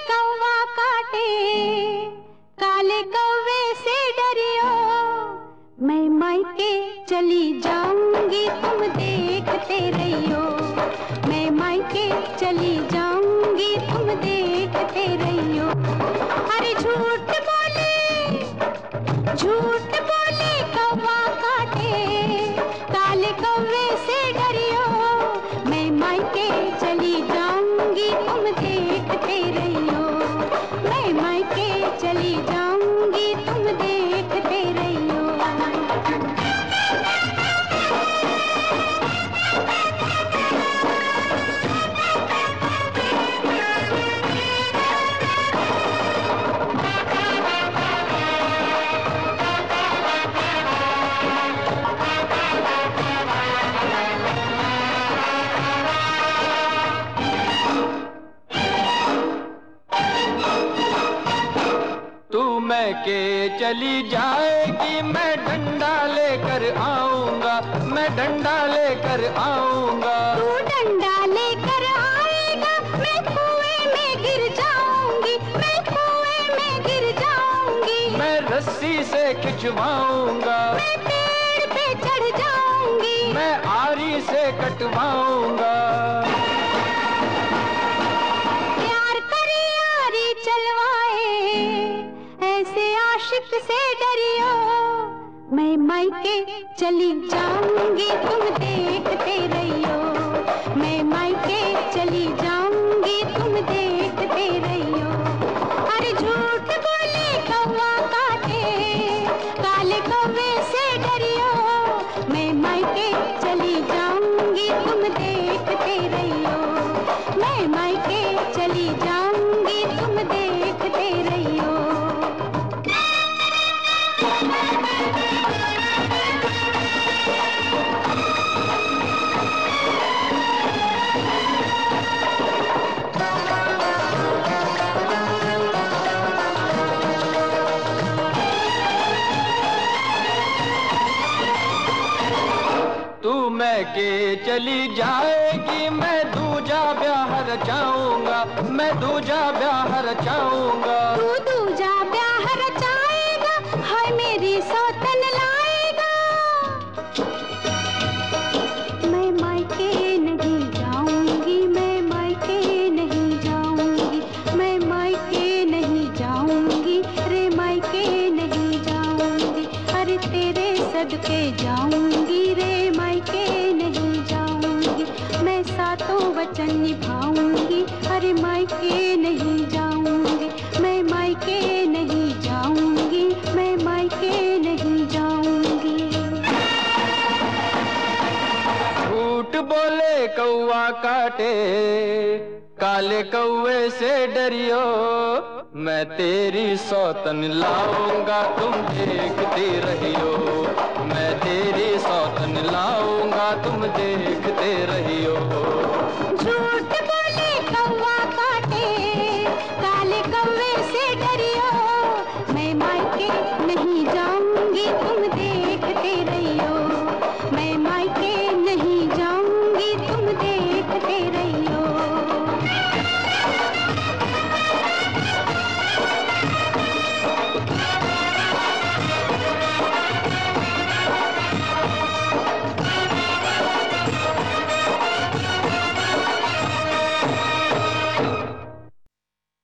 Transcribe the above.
कौवा काटे, काले कौवे से डरियो। मैं मायके चली जाऊंगी तुम देखते रहियो। मैं मायके चली जाऊंगी तुम देखते रहियो। अरे झूठ बोले कौवा काटे, काले कौवे से डरियो। मैं मायके चली जाऊंगी तुम देखते रहियो। मैं मायके चली जाऊंगी तुम देखते रहियो। के चली जाएगी, मैं डंडा लेकर आऊंगा, मैं डंडा लेकर आऊंगा। तू डंडा लेकर आएगा, मैं कुएं में गिर जाऊंगी, मैं कुएं में गिर जाऊंगी। मैं रस्सी से खिंचवाऊंगा, मैं पेड़ पे चढ़ जाऊंगी, मैं आरी से कटवाऊंगा। प्यार करे आरी चलवाए, ऐसे आशिक से डरियो। मैं मायके चली जाऊंगी तुम देखते रहियो। मैं मायके चली जाऊंगी तुम देखते रहियो। अरे झूठ बोले कौवा काटे, काले कौवे से डरियो। मैं मायके चली जाऊंगी तुम देखते रहियो। मैं मायके चली जाऊंगी तुम देखते रहियो। तू मैके चली जाएगी, मैं दूजा ब्याह रचाऊंगा, मैं दूजा ब्याह रचाऊंगा। तू दूजा ब्याह रचाएगा, हाय मेरी सौतन लाएगा। मैं मायके नहीं जाऊंगी, मैं मायके नहीं जाऊंगी, मैं मायके नहीं जाऊंगी, रे मायके नहीं जाऊंगी। अरे तेरे सदके जाऊंगी, रे मायके नहीं जाऊंगी। मैं सातों वचन निभाऊंगी, अरे मायके नहीं जाऊंगी। मैं मायके नहीं जाऊंगी, मैं मायके नहीं जाऊंगी। झूठ बोले कौवा काटे, काले कौवे से डरियो। मैं तेरी सौतन लाऊंगा तुम देखते रहियो। मैं तेरी सौतन लाऊंगा तुम देखते रहियो।